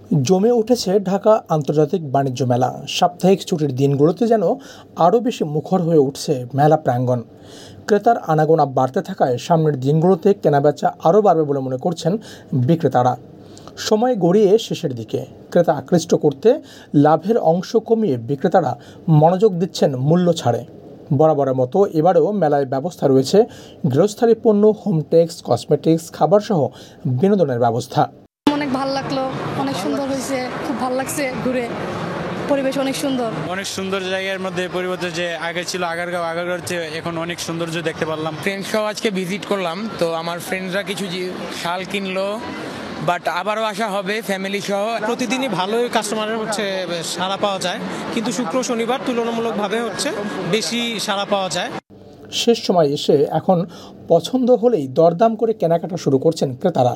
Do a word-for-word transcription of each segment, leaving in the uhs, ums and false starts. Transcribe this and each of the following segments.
জমে উঠেছে ঢাকা আন্তর্জাতিক বাণিজ্য মেলা। সাপ্তাহিক ছুটির দিনগুলোতে যেন আরও বেশি মুখর হয়ে উঠছে মেলা প্রাঙ্গণ। ক্রেতার আনাগোনা বাড়তে থাকায় সামনের দিনগুলোতে কেনাবেচা আরও বাড়বে বলে মনে করছেন বিক্রেতারা। সময় গড়িয়ে শেষের দিকে ক্রেতা আকৃষ্ট করতে লাভের অংশ কমিয়ে বিক্রেতারা মনোযোগ দিচ্ছেন মূল্য ছাড়ে। বরাবরের মতো এবারেও মেলায় ব্যবস্থা রয়েছে গৃহস্থালী পণ্য, হোমটেক্স, কসমেটিক্স, খাবারসহ বিনোদনের ব্যবস্থা। অনেক ভালো লাগলো, অনেক সুন্দর হয়েছে, খুব ভালো লাগছে ঘুরে, পরিবেশ অনেক সুন্দর। অনেক সুন্দর জায়গার মধ্যে পরিবর্তন, যে আগে ছিল আগারগাঁও, আগারগাঁওর চেয়ে এখন অনেক সৌন্দর্য দেখতে পারলাম। ফ্রেন্ডসরাও আজকে ভিজিট করলাম, তো আমার ফ্রেন্ডসরা কিছু শাল কিনলো, বাট আবারও আসা হবে ফ্যামিলি সহ। প্রতিদিনই ভালোই কাস্টমারের হচ্ছে সাড়া পাওয়া যায়, কিন্তু শুক্র শনিবার তুলনামূলকভাবে হচ্ছে বেশি সাড়া পাওয়া যায়। শেষ সময় এসে এখন পছন্দ হলেই দরদাম করে কেনাকাটা শুরু করছেন ক্রেতারা।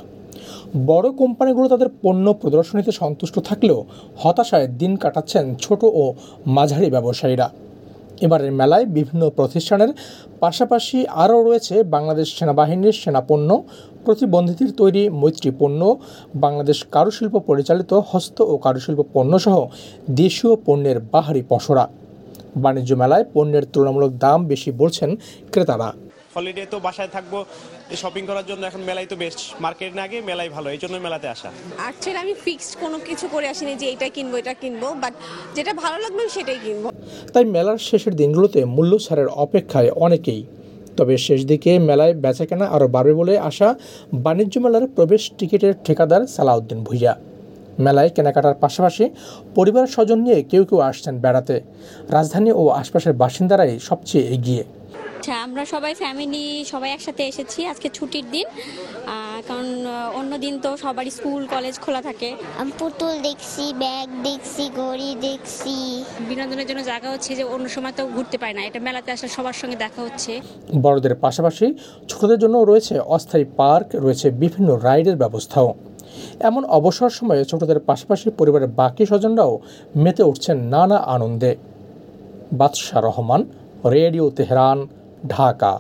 বড় কোম্পানিগুলো তাদের পণ্য প্রদর্শনীতে সন্তুষ্ট থাকলেও হতাশায় দিন কাটাচ্ছেন ছোট ও মাঝারি ব্যবসায়ীরা। এবারের মেলায় বিভিন্ন প্রতিষ্ঠানের পাশাপাশি আরও রয়েছে বাংলাদেশ সেনাবাহিনীর সেনাপণ্য, প্রতিবন্ধীদের তৈরি মৈত্রী পণ্য, বাংলাদেশ কারুশিল্প পরিচালিত হস্ত ও কারুশিল্প পণ্যসহ দেশীয় পণ্যের বাহারি পসরা। বাণিজ্য মেলায় পণ্যের তুলনামূলক দাম বেশি বলছেন ক্রেতারা। হলিডে তো বাসায় থাকবো, শপিং করার জন্য এখন মেলাই তো বেস্ট, মার্কেট না গিয়ে মেলাই ভালো, এই জন্য মেলাতে আসা। অ্যাকচুয়ালি আমি ফিক্সড কোনো কিছু করে আসিনি যে এটা কিনবো এটা কিনবো, বাট যেটা ভালো লাগবে সেটাই কিনবো। তাই মেলার শেষের দিনগুলোতে মূল্য ছাড়ের অপেক্ষায় অনেকেই। তবে শেষ দিকে মেলায় বেচাকেনা আরও বাড়বে বলে আশা বাণিজ্য মেলার প্রবেশ টিকিটের ঠিকাদার সালাউদ্দিন ভুইয়া। মেলায় কেনাকাটার পাশাপাশি পরিবার স্বজন নিয়ে কেউ কেউ আসছেন বেড়াতে। রাজধানী ও আশপাশের বাসিন্দারাই সবচেয়ে এগিয়ে। আচ্ছা, আমরা সবাই ফ্যামিলি সবাই একসাথে এসেছি, আজকে ছুটির দিন, কারণ অন্য দিন তো সবারই স্কুল কলেজ খোলা থাকে। আমি পুতুল দেখছি, ব্যাগ দেখছি, ঘড়ি দেখছি। বিনোদনের জন্য জায়গা হচ্ছে যে অন্য সময় তো ঘুরতে পায় না, এটা মেলাতে আসলে সবার সঙ্গে দেখা হচ্ছে। বড়দের পাশাপাশি ছোটদের জন্য রয়েছে অস্থায়ী পার্ক, রয়েছে বিভিন্ন রাইডের ব্যবস্থাও। এমন অবসর সময়ে ছোটদের পাশাপাশি পরিবারের বাকি স্বজনরাও মেতে উঠছেন নানা আনন্দে। Badsha Rahman, radio Tehran, Dhaka.